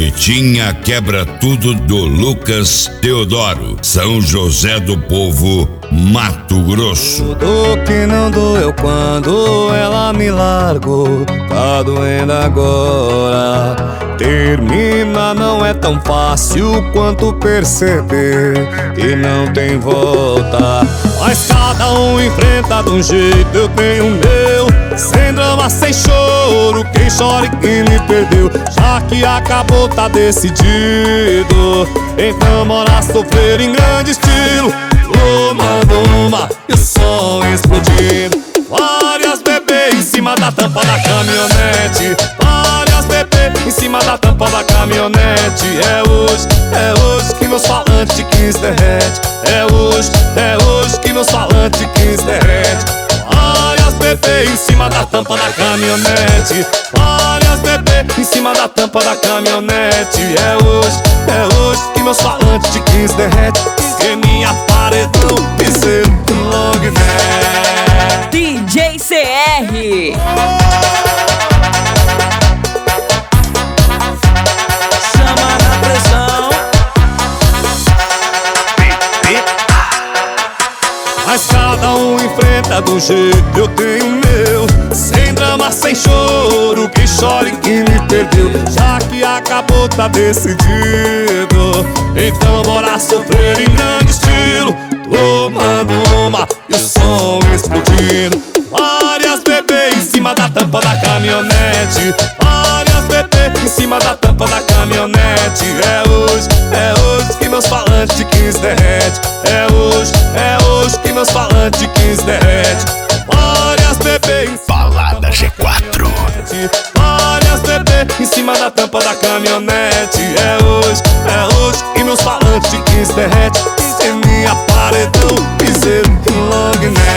Pretinha Quebra Tudo do Lucas Teodoro, São José do Povo, Mato Grosso. Tudo que não doeu quando ela me largou, tá doendo agora. Termina não é tão fácil quanto perceber que não tem volta. Mas cada um enfrenta de um jeito, eu tenho o meu. Sem drama, sem choro, quem chora e quem me perdeu. Já que acabou, tá decidido. Então bora sofrer em grande estilo. Uma e o som explodindo. Várias bebês em cima da tampa da caminhonete. Várias bebês em cima da tampa da caminhonete. É hoje que meus falantes de 15 derrete. É hoje que meus falantes de 15 derrete. Várias bebês em cima da tampa da caminhonete. Várias bebês em cima da tampa da caminhonete. É hoje que meus falantes de 15 derrete. Esqueminha, paredão, piseiro, long neck. DJ CR. Chama na pressão. Mas cada um enfrenta do jeito, eu tenho o meu. Sem drama, sem choro, quem chora e quem me perdeu. Já que acabou, tá decidido. Então bora sofrer em grande estilo. Tomando uma e o som explodindo. Várias bebês em cima da tampa da caminhonete. Várias bebês em cima da tampa da caminhonete. É hoje que meus falantes de 15 derrete. É hoje que meus falantes de 15 derrete. Várias bebês. Balada G4. Várias bebês em cima da tampa da caminhonete. É hoje que meus falantes de 15 derrete. Esqueminha, paredão, piseiro, long neck.